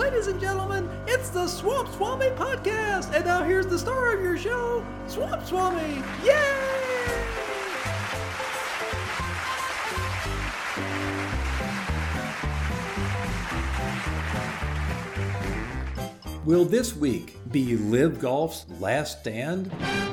Ladies and gentlemen, it's the Swamp Swami Podcast! And now here's the star of your show, Swamp Swami! Yay! Will this week be Live Golf's last stand?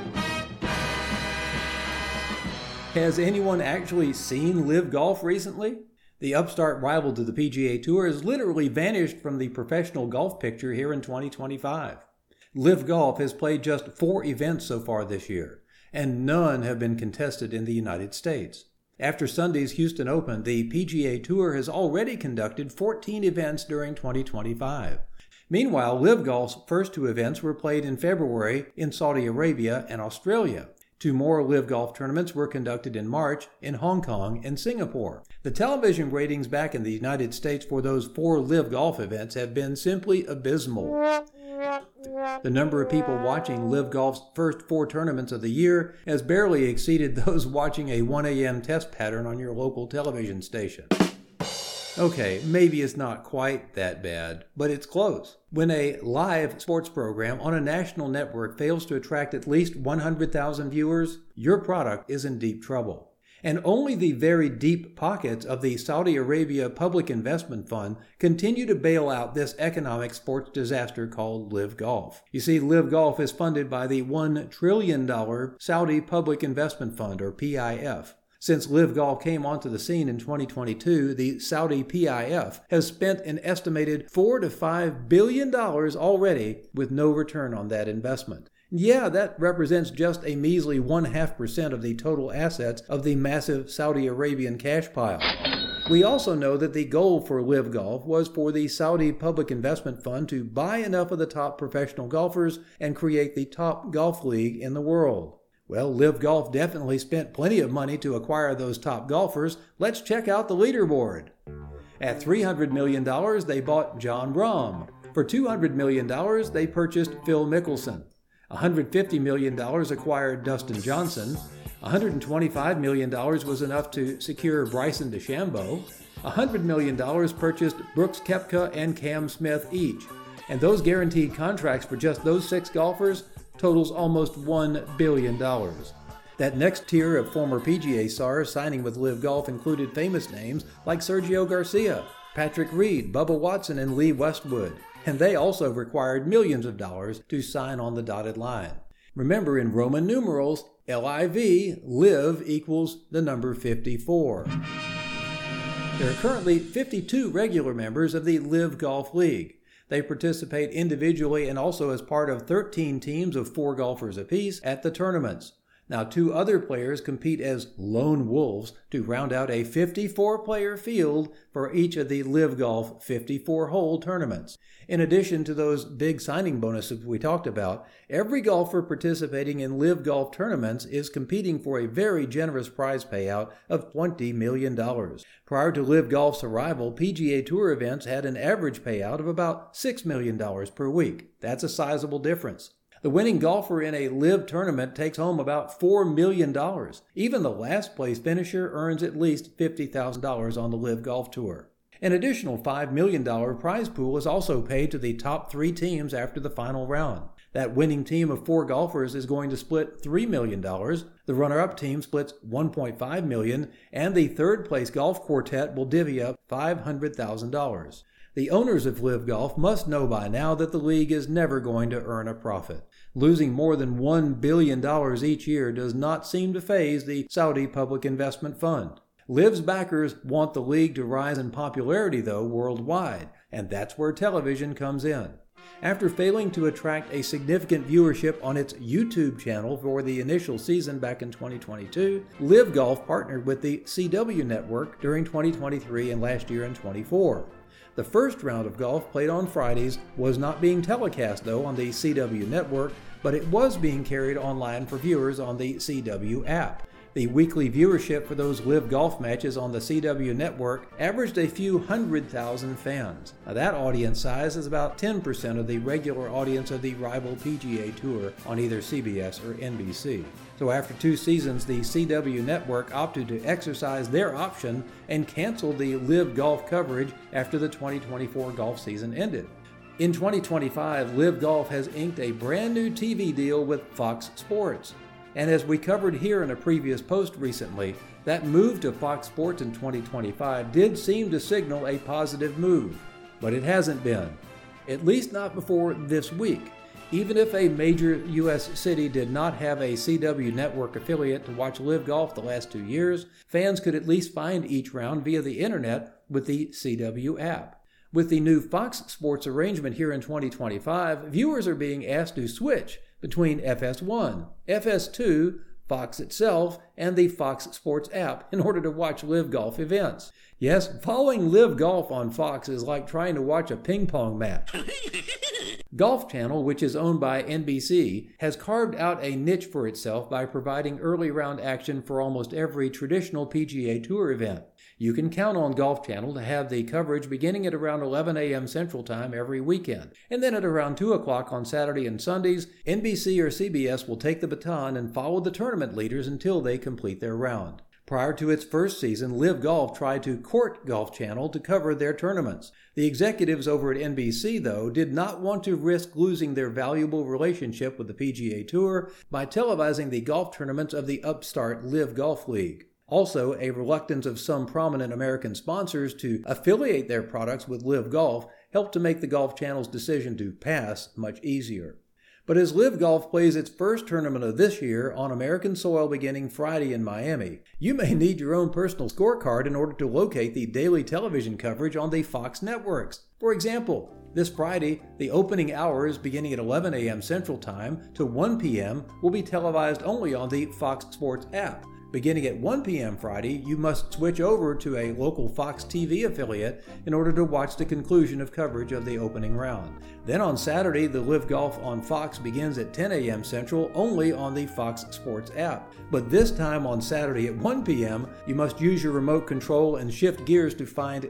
Has anyone actually seen Live Golf recently? The upstart rival to the PGA Tour has literally vanished from the professional golf picture here in 2025. Live Golf has played just 4 events so far this year, and none have been contested in the United States. After Sunday's Houston Open, the PGA Tour has already conducted 14 events during 2025. Meanwhile, Live Golf's first 2 events were played in February in Saudi Arabia and Australia. 2 more Live Golf tournaments were conducted in March in Hong Kong and Singapore. The television ratings back in the United States for those 4 Live Golf events have been simply abysmal. The number of people watching Live Golf's first 4 tournaments of the year has barely exceeded those watching a 1 a.m. test pattern on your local television station. Okay, maybe it's not quite that bad, but it's close. When a live sports program on a national network fails to attract at least 100,000 viewers, your product is in deep trouble. And only the very deep pockets of the Saudi Arabia Public Investment Fund continue to bail out this economic sports disaster called Live Golf. You see, Live Golf is funded by the $1 trillion Saudi Public Investment Fund, or PIF. Since Live Golf came onto the scene in 2022, the Saudi PIF has spent an estimated $4 to $5 billion already with no return on that investment. Yeah, that represents just a measly 0.5% of the total assets of the massive Saudi Arabian cash pile. We also know that the goal for Live Golf was for the Saudi Public Investment Fund to buy enough of the top professional golfers and create the top golf league in the world. Well, Live Golf definitely spent plenty of money to acquire those top golfers. Let's check out the leaderboard. At $300 million, they bought Jon Rahm. For $200 million, they purchased Phil Mickelson. $150 million acquired Dustin Johnson. $125 million was enough to secure Bryson DeChambeau. $100 million purchased Brooks Koepka and Cam Smith each. And those guaranteed contracts for just those 6 golfers totals almost $1 billion. That next tier of former PGA stars signing with Live Golf included famous names like Sergio Garcia, Patrick Reed, Bubba Watson, and Lee Westwood. And they also required millions of dollars to sign on the dotted line. Remember, in Roman numerals, LIV, Live equals the number 54. There are currently 52 regular members of the Live Golf League. They participate individually and also as part of 13 teams of 4 golfers apiece at the tournaments. Now, 2 other players compete as lone wolves to round out a 54-player field for each of the Live Golf 54-hole tournaments. In addition to those big signing bonuses we talked about, every golfer participating in Live Golf tournaments is competing for a very generous prize payout of $20 million. Prior to Live Golf's arrival, PGA Tour events had an average payout of about $6 million per week. That's a sizable difference. The winning golfer in a Live tournament takes home about $4 million. Even the last place finisher earns at least $50,000 on the Live Golf Tour. An additional $5 million prize pool is also paid to the top 3 teams after the final round. That winning team of 4 golfers is going to split $3 million. The runner-up team splits $1.5 million, and the third-place golf quartet will divvy up $500,000. The owners of Live Golf must know by now that the league is never going to earn a profit. Losing more than $1 billion each year does not seem to faze the Saudi Public Investment Fund. Liv's backers want the league to rise in popularity, though, worldwide, and that's where television comes in. After failing to attract a significant viewership on its YouTube channel for the initial season back in 2022, Live Golf partnered with the CW network during 2023 and last year in 24. The first round of golf played on Fridays was not being telecast, though, on the CW network, but it was being carried online for viewers on the CW app. The weekly viewership for those Live Golf matches on the CW network averaged a few 100,000 fans. Now, that audience size is about 10% of the regular audience of the rival PGA Tour on either CBS or NBC. So after 2 seasons, the CW network opted to exercise their option and canceled the Live Golf coverage after the 2024 golf season ended. In 2025, LIV Golf has inked a brand new TV deal with Fox Sports. And as we covered here in a previous post recently, that move to Fox Sports in 2025 did seem to signal a positive move. But it hasn't been. At least not before this week. Even if a major U.S. city did not have a CW network affiliate to watch LIV Golf the last 2 years, fans could at least find each round via the internet with the CW app. With the new Fox Sports arrangement here in 2025, viewers are being asked to switch between FS1, FS2, Fox itself, and the Fox Sports app in order to watch LIV Golf events. Yes, following LIV Golf on Fox is like trying to watch a ping pong match. Golf Channel, which is owned by NBC, has carved out a niche for itself by providing early round action for almost every traditional PGA Tour event. You can count on Golf Channel to have the coverage beginning at around 11 a.m. Central Time every weekend. And then at around 2 o'clock on Saturday and Sundays, NBC or CBS will take the baton and follow the tournament leaders until they complete their round. Prior to its first season, LIV Golf tried to court Golf Channel to cover their tournaments. The executives over at NBC, though, did not want to risk losing their valuable relationship with the PGA Tour by televising the golf tournaments of the upstart LIV Golf League. Also, a reluctance of some prominent American sponsors to affiliate their products with LIV Golf helped to make the Golf Channel's decision to pass much easier. But as LIV Golf plays its first tournament of this year on American soil beginning Friday in Miami, you may need your own personal scorecard in order to locate the daily television coverage on the Fox networks. For example, this Friday, the opening hours beginning at 11 a.m. Central Time to 1 p.m. will be televised only on the Fox Sports app. Beginning at 1 p.m. Friday, you must switch over to a local Fox TV affiliate in order to watch the conclusion of coverage of the opening round. Then on Saturday, the LIV Golf on Fox begins at 10 a.m. Central only on the Fox Sports app. But this time on Saturday at 1 p.m., you must use your remote control and shift gears to find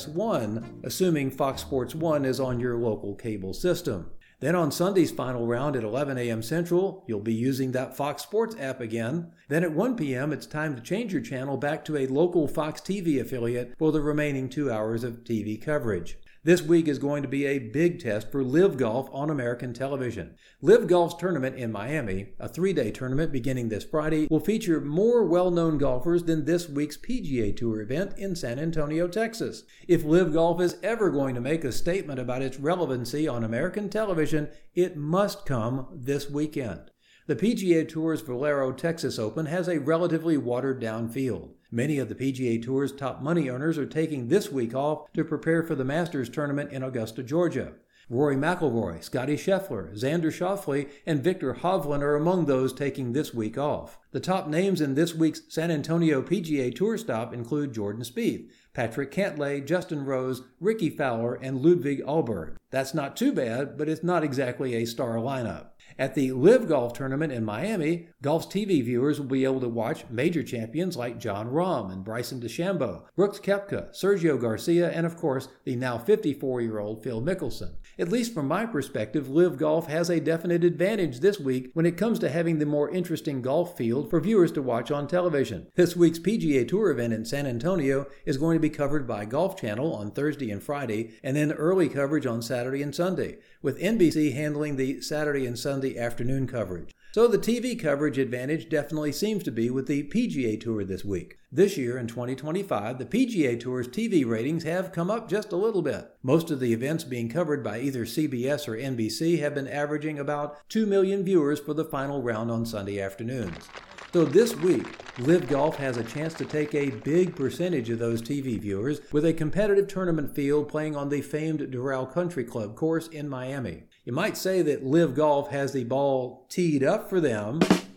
FS1, assuming Fox Sports 1 is on your local cable system. Then on Sunday's final round at 11 a.m. Central, you'll be using that Fox Sports app again. Then at 1 p.m., it's time to change your channel back to a local Fox TV affiliate for the remaining 2 hours of TV coverage. This week is going to be a big test for LIV Golf on American television. LIV Golf's tournament in Miami, a 3-day tournament beginning this Friday, will feature more well-known golfers than this week's PGA Tour event in San Antonio, Texas. If LIV Golf is ever going to make a statement about its relevancy on American television, it must come this weekend. The PGA Tour's Valero Texas Open has a relatively watered-down field. Many of the PGA Tour's top money earners are taking this week off to prepare for the Masters tournament in Augusta, Georgia. Rory McIlroy, Scottie Scheffler, Xander Schauffele, and Viktor Hovland are among those taking this week off. The top names in this week's San Antonio PGA Tour stop include Jordan Spieth, Patrick Cantlay, Justin Rose, Ricky Fowler, and Ludwig Ahlberg. That's not too bad, but it's not exactly a star lineup. At the LIV Golf tournament in Miami, golf's TV viewers will be able to watch major champions like Jon Rahm and Bryson DeChambeau, Brooks Koepka, Sergio Garcia, and of course, the now 54-year-old Phil Mickelson. At least from my perspective, LIV Golf has a definite advantage this week when it comes to having the more interesting golf field for viewers to watch on television. This week's PGA Tour event in San Antonio is going to be covered by Golf Channel on Thursday and Friday, and then early coverage on Saturday and Sunday, with NBC handling the Saturday and Sunday afternoon coverage. So the TV coverage advantage definitely seems to be with the PGA Tour this week. This year, in 2025, the PGA Tour's TV ratings have come up just a little bit. Most of the events being covered by either CBS or NBC have been averaging about 2 million viewers for the final round on Sunday afternoons. So this week, LIV Golf has a chance to take a big percentage of those TV viewers with a competitive tournament field playing on the famed Doral Country Club course in Miami. You might say that LIV Golf has the ball teed up for them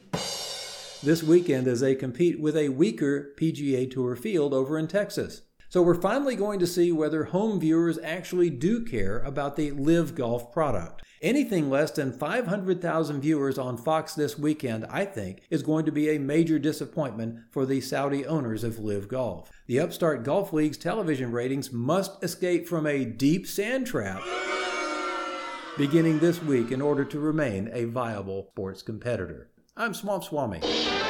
this weekend as they compete with a weaker PGA Tour field over in Texas. So we're finally going to see whether home viewers actually do care about the LIV Golf product. Anything less than 500,000 viewers on Fox this weekend, I think, is going to be a major disappointment for the Saudi owners of LIV Golf. The upstart Golf League's television ratings must escape from a deep sand trap beginning this week in order to remain a viable sports competitor. I'm Swamp Swami.